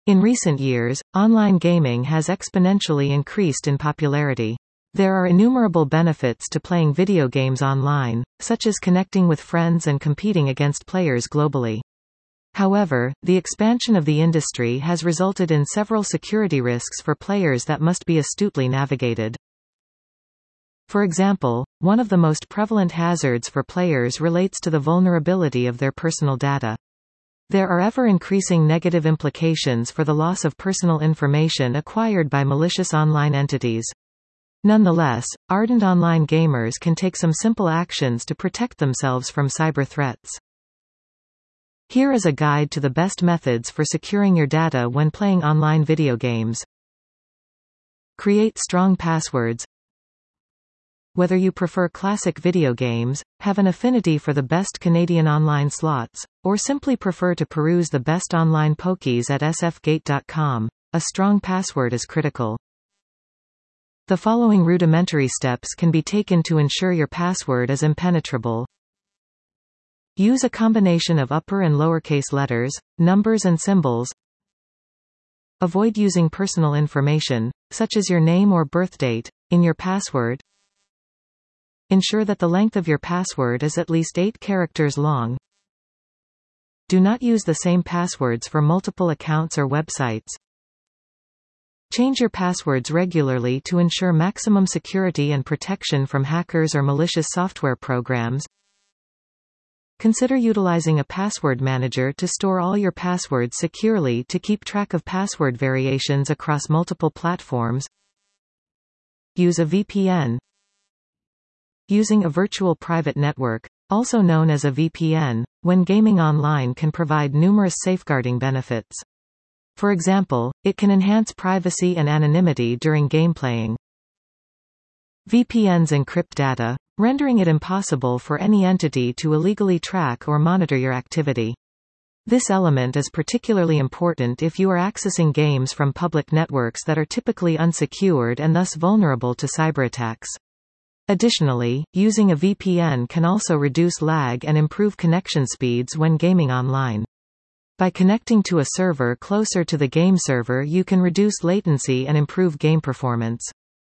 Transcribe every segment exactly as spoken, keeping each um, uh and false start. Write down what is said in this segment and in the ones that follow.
In recent years, online gaming has exponentially increased in popularity. There are innumerable benefits to playing video games online, such as connecting with friends and competing against players globally. However, the expansion of the industry has resulted in several security risks for players that must be astutely navigated. For example, one of the most prevalent hazards for players relates to the vulnerability of their personal data. There are ever-increasing negative implications for the loss of personal information acquired by malicious online entities. Nonetheless, ardent online gamers can take some simple actions to protect themselves from cyber threats. Here is a guide to the best methods for securing your data when playing online video games. Create strong passwords. Whether you prefer classic video games, have an affinity for the best Canadian online slots, or simply prefer to peruse the best online pokies at s f gate dot com, a strong password is critical. The following rudimentary steps can be taken to ensure your password is impenetrable. Use a combination of upper and lowercase letters, numbers and symbols. Avoid using personal information, such as your name or birth date, in your password. Ensure that the length of your password is at least eight characters long. Do not use the same passwords for multiple accounts or websites. Change your passwords regularly to ensure maximum security and protection from hackers or malicious software programs. Consider utilizing a password manager to store all your passwords securely to keep track of password variations across multiple platforms. Use a V P N. Using a virtual private network, also known as a V P N, when gaming online can provide numerous safeguarding benefits. For example, it can enhance privacy and anonymity during gameplaying. V P Ns encrypt data, rendering it impossible for any entity to illegally track or monitor your activity. This element is particularly important if you are accessing games from public networks that are typically unsecured and thus vulnerable to cyberattacks. Additionally, using a V P N can also reduce lag and improve connection speeds when gaming online. By connecting to a server closer to the game server, you can reduce latency and improve game performance.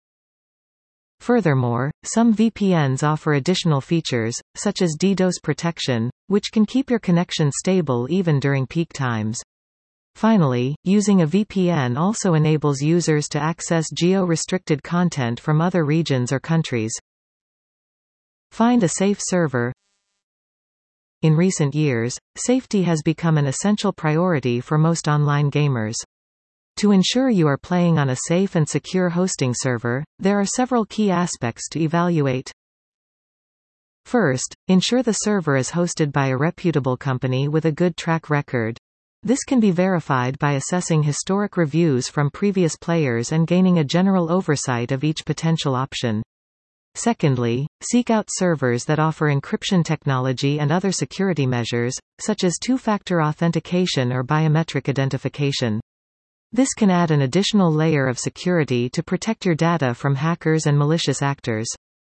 Furthermore, some V P Ns offer additional features, such as DDoS protection, which can keep your connection stable even during peak times. Finally, using a V P N also enables users to access geo-restricted content from other regions or countries. Find a safe server. In recent years, safety has become an essential priority for most online gamers. To ensure you are playing on a safe and secure hosting server, there are several key aspects to evaluate. First, ensure the server is hosted by a reputable company with a good track record. This can be verified by assessing historic reviews from previous players and gaining a general oversight of each potential option. Secondly, seek out servers that offer encryption technology and other security measures, such as two-factor authentication or biometric identification. This can add an additional layer of security to protect your data from hackers and malicious actors.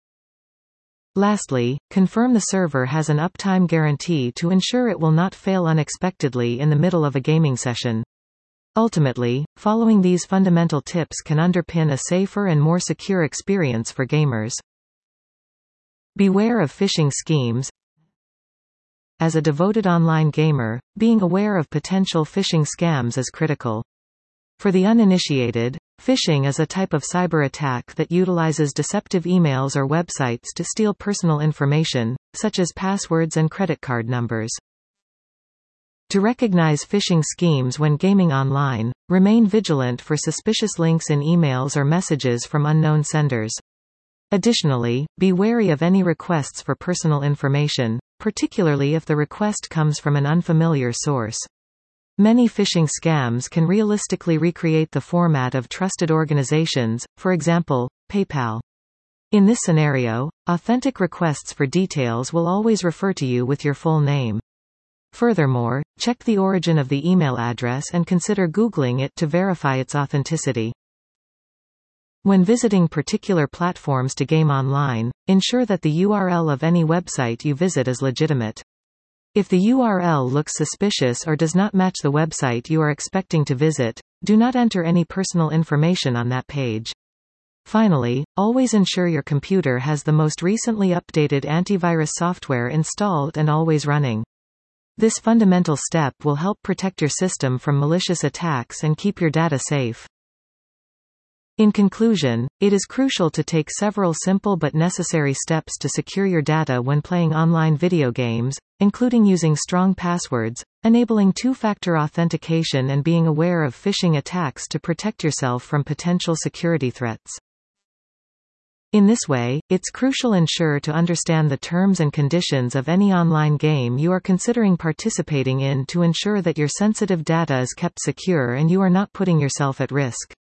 Lastly, confirm the server has an uptime guarantee to ensure it will not fail unexpectedly in the middle of a gaming session. Ultimately, following these fundamental tips can underpin a safer and more secure experience for gamers. Beware of phishing schemes. As a devoted online gamer, being aware of potential phishing scams is critical. For the uninitiated, phishing is a type of cyber attack that utilizes deceptive emails or websites to steal personal information, such as passwords and credit card numbers. To recognize phishing schemes when gaming online, remain vigilant for suspicious links in emails or messages from unknown senders. Additionally, be wary of any requests for personal information, particularly if the request comes from an unfamiliar source. Many phishing scams can realistically recreate the format of trusted organizations, for example, PayPal. In this scenario, authentic requests for details will always refer to you with your full name. Furthermore, check the origin of the email address and consider Googling it to verify its authenticity. When visiting particular platforms to game online, ensure that the U R L of any website you visit is legitimate. If the U R L looks suspicious or does not match the website you are expecting to visit, do not enter any personal information on that page. Finally, always ensure your computer has the most recently updated antivirus software installed and always running. This fundamental step will help protect your system from malicious attacks and keep your data safe. In conclusion, it is crucial to take several simple but necessary steps to secure your data when playing online video games, including using strong passwords, enabling two-factor authentication and being aware of phishing attacks to protect yourself from potential security threats. In this way, it's crucial ensure to understand the terms and conditions of any online game you are considering participating in to ensure that your sensitive data is kept secure and you are not putting yourself at risk.